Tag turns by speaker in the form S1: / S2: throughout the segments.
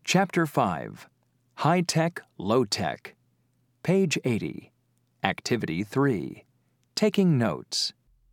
S1: Chapter 5, High Tech, Low Tech. Page 80. Activity 3, Taking Notes.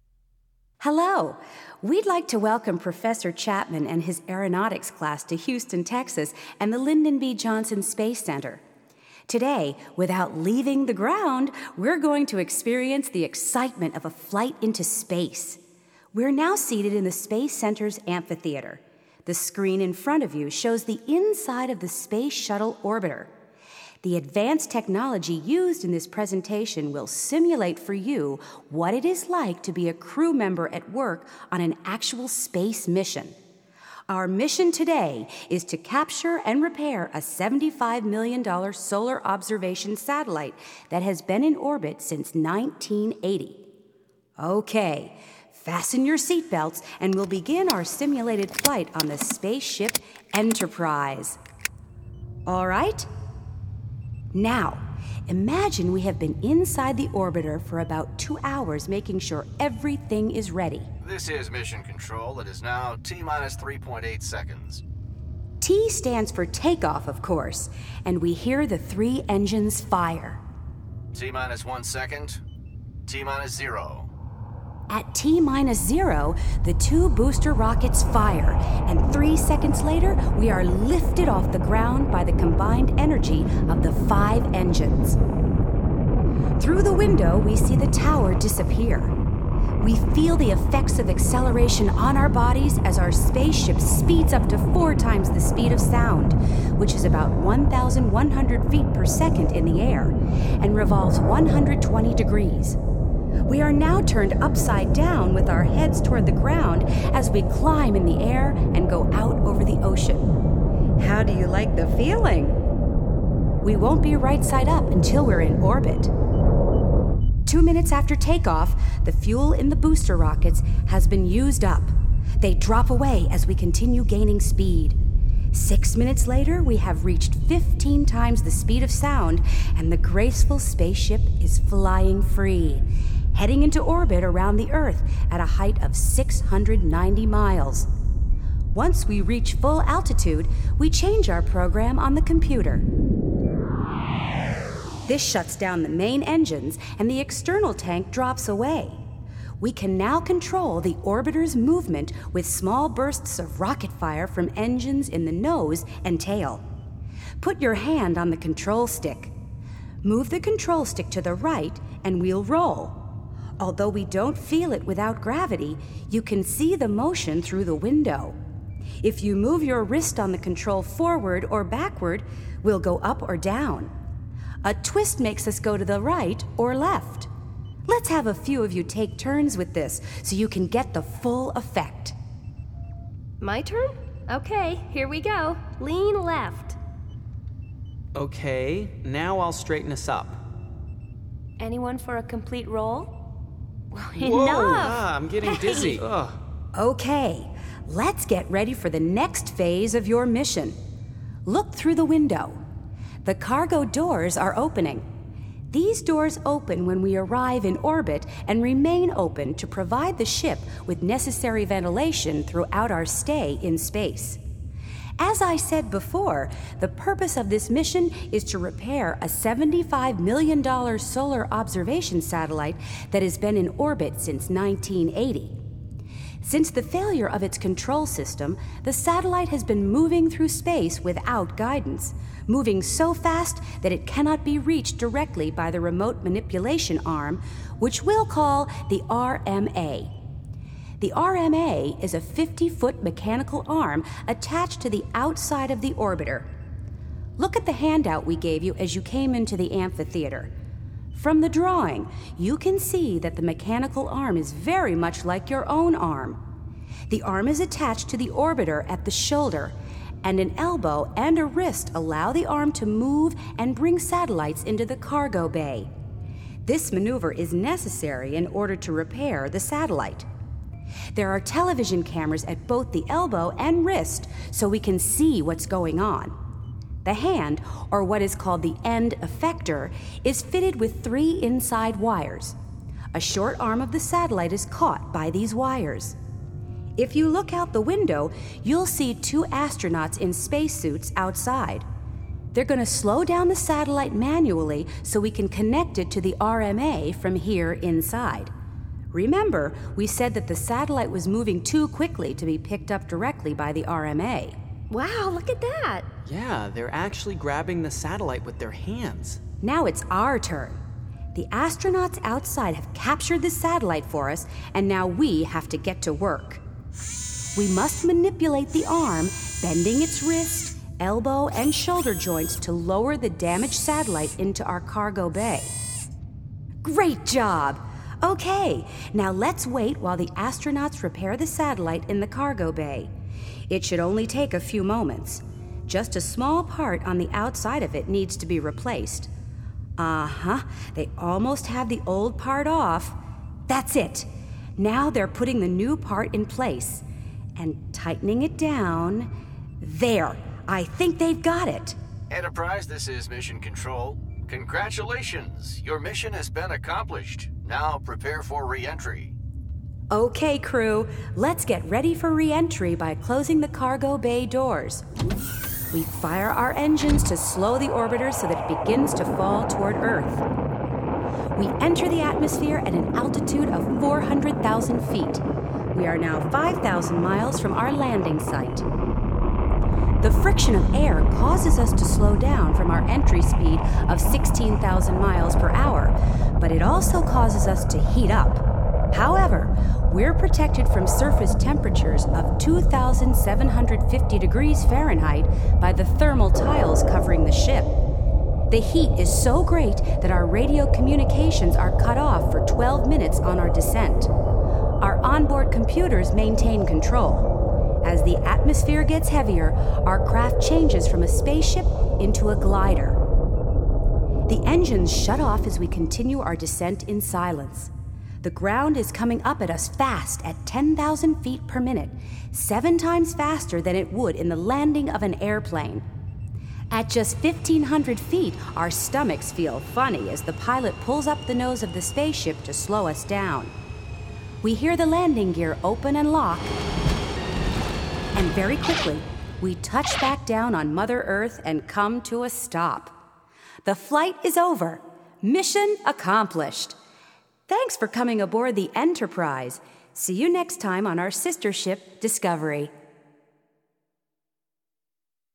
S2: Hello. We'd like to welcome Professor Chapman and his aeronautics class to Houston, Texas, and the Lyndon B. Johnson Space Center. Today, without leaving the ground, we're going to experience the excitement of a flight into space. We're now seated in the Space Center's amphitheater. The screen in front of you shows the inside of the Space Shuttle orbiter. The advanced technology used in this presentation will simulate for you what it is like to be a crew member at work on an actual space mission. Our mission today is to capture and repair a $75 million solar observation satellite that has been in orbit since 1980. Okay, fasten your seatbelts and we'll begin our simulated flight on the spaceship Enterprise. All right? Now, imagine we have been inside the orbiter for about 2 hours making sure everything is ready.
S3: This is Mission Control. It is now T-minus 3.8 seconds.
S2: T stands for takeoff, of course, and we hear the 3 engines fire.
S3: T-minus 1 second. T-minus 0.
S2: At T-minus 0, the 2 booster rockets fire, and 3 seconds later, we are lifted off the ground by the combined energy of the 5 engines. Through the window, we see the tower disappear. We feel the effects of acceleration on our bodies as our spaceship speeds up to 4 times the speed of sound, which is about 1,100 feet per second in the air, and revolves 120 degrees. We are now turned upside down with our heads toward the ground as we climb in the air and go out over the ocean. How do you like the feeling? We won't be right side up until we're in orbit. 2 minutes after takeoff, the fuel in the booster rockets has been used up. They drop away as we continue gaining speed. 6 minutes later, we have reached 15 times the speed of sound, and the graceful spaceship is flying free, heading into orbit around the Earth at a height of 690 miles. Once we reach full altitude, we change our program on the computer. This shuts down the main engines, and the external tank drops away. We can now control the orbiter's movement with small bursts of rocket fire from engines in the nose and tail. Put your hand on the control stick. Move the control stick to the right, and we'll roll. Although we don't feel it without gravity, you can see the motion through the window. If you move your wrist on the control forward or backward, we'll go up or down. A twist makes us go to the right or left. Let's have a few of you take turns with this so you can get the full effect.
S4: My turn? Okay, here we go. Lean left.
S5: Okay, now I'll straighten us up.
S4: Anyone for a complete roll?
S5: Whoa, I'm getting dizzy. Ugh.
S2: Okay, let's get ready for the next phase of your mission. Look through the window. The cargo doors are opening. These doors open when we arrive in orbit and remain open to provide the ship with necessary ventilation throughout our stay in space. As I said before, the purpose of this mission is to repair a $75 million solar observation satellite that has been in orbit since 1980. Since the failure of its control system, the satellite has been moving through space without guidance, moving so fast that it cannot be reached directly by the remote manipulation arm, which we'll call the RMA. The RMA is a 50-foot mechanical arm attached to the outside of the orbiter. Look at the handout we gave you as you came into the amphitheater. From the drawing, you can see that the mechanical arm is very much like your own arm. The arm is attached to the orbiter at the shoulder, and an elbow and a wrist allow the arm to move and bring satellites into the cargo bay. This maneuver is necessary in order to repair the satellite. There are television cameras at both the elbow and wrist so we can see what's going on. The hand, or what is called the end effector, is fitted with 3 inside wires. A short arm of the satellite is caught by these wires. If you look out the window, you'll see 2 astronauts in spacesuits outside. They're going to slow down the satellite manually so we can connect it to the RMA from here inside. Remember, we said that the satellite was moving too quickly to be picked up directly by the RMA.
S4: Wow, look at that.
S5: Yeah, they're actually grabbing the satellite with their hands.
S2: Now it's our turn. The astronauts outside have captured the satellite for us, and now we have to get to work. We must manipulate the arm, bending its wrist, elbow, and shoulder joints to lower the damaged satellite into our cargo bay. Great job! Okay, now let's wait while the astronauts repair the satellite in the cargo bay. It should only take a few moments. Just a small part on the outside of it needs to be replaced. They almost have the old part off. That's it. Now they're putting the new part in place and tightening it down. There. I think they've got it.
S3: Enterprise, this is Mission Control. Congratulations! Your mission has been accomplished. Now prepare for re-entry.
S2: Okay, crew. Let's get ready for re-entry by closing the cargo bay doors. We fire our engines to slow the orbiter so that it begins to fall toward Earth. We enter the atmosphere at an altitude of 400,000 feet. We are now 5,000 miles from our landing site. The friction of air causes us to slow down from our entry speed of 16,000 miles per hour, but it also causes us to heat up. However, we're protected from surface temperatures of 2,750 degrees Fahrenheit by the thermal tiles covering the ship. The heat is so great that our radio communications are cut off for 12 minutes on our descent. Our onboard computers maintain control. As the atmosphere gets heavier, our craft changes from a spaceship into a glider. The engines shut off as we continue our descent in silence. The ground is coming up at us fast at 10,000 feet per minute, 7 times faster than it would in the landing of an airplane. At just 1,500 feet, our stomachs feel funny as the pilot pulls up the nose of the spaceship to slow us down. We hear the landing gear open and lock, and very quickly, we touch back down on Mother Earth and come to a stop. The flight is over. Mission accomplished. Thanks for coming aboard the Enterprise. See you next time on our sister ship, Discovery.